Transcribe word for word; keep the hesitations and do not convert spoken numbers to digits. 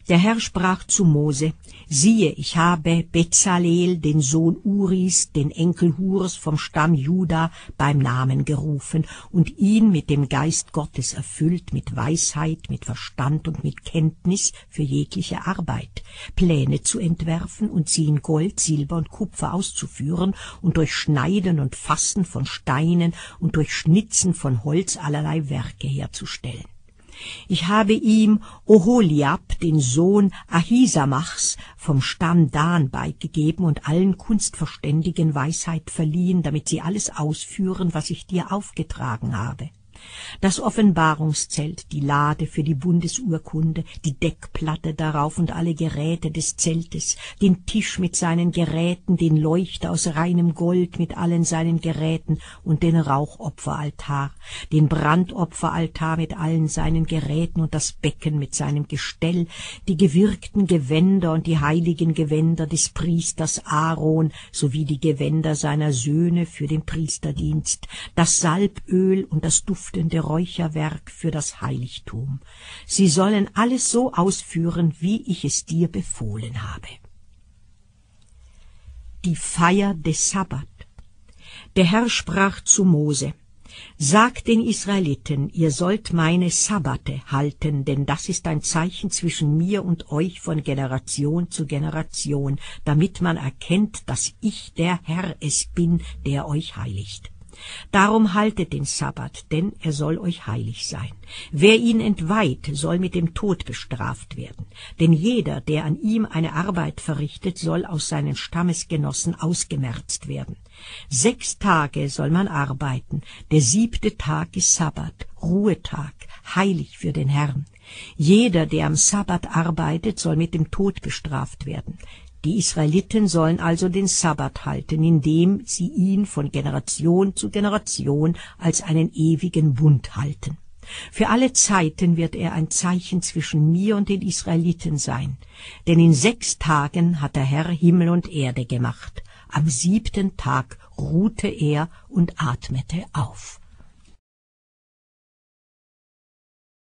Der Herr sprach zu Mose: Siehe, ich habe Bezalel, den Sohn Uris, den Enkel Hurs vom Stamm Juda, beim Namen gerufen und ihn mit dem Geist Gottes erfüllt, mit Weisheit, mit Verstand und mit Kenntnis für jegliche Arbeit, Pläne zu entwerfen und sie in Gold, Silber und Kupfer auszuführen und durch Schneiden und Fassen von Steinen und durch Schnitzen von Holz allerlei Werke herzustellen. Ich habe ihm Oholiab, den Sohn Ahisamachs, vom Stamm Dan beigegeben und allen Kunstverständigen Weisheit verliehen, damit sie alles ausführen, was ich dir aufgetragen habe. Das Offenbarungszelt, die Lade für die Bundesurkunde, die Deckplatte darauf und alle Geräte des Zeltes, den Tisch mit seinen Geräten, den Leuchter aus reinem Gold mit allen seinen Geräten und den Rauchopferaltar, den Brandopferaltar mit allen seinen Geräten und das Becken mit seinem Gestell, die gewirkten Gewänder und die heiligen Gewänder des Priesters Aaron sowie die Gewänder seiner Söhne für den Priesterdienst, das Salböl und das duftende Räucherwerk für das Heiligtum. Sie sollen alles so ausführen, wie ich es dir befohlen habe. Die Feier des Sabbat. Der Herr sprach zu Mose: Sag den Israeliten, ihr sollt meine Sabbate halten, denn das ist ein Zeichen zwischen mir und euch von Generation zu Generation, damit man erkennt, dass ich der Herr es bin, der euch heiligt. Darum haltet den Sabbat, denn er soll euch heilig sein. Wer ihn entweiht, soll mit dem Tod bestraft werden. Denn jeder, der an ihm eine Arbeit verrichtet, soll aus seinen Stammesgenossen ausgemerzt werden. Sechs Tage soll man arbeiten, der siebte Tag ist Sabbat, Ruhetag, heilig für den Herrn. Jeder, der am Sabbat arbeitet, soll mit dem Tod bestraft werden. Die Israeliten sollen also den Sabbat halten, indem sie ihn von Generation zu Generation als einen ewigen Bund halten. Für alle Zeiten wird er ein Zeichen zwischen mir und den Israeliten sein. Denn in sechs Tagen hat der Herr Himmel und Erde gemacht. Am siebten Tag ruhte er und atmete auf.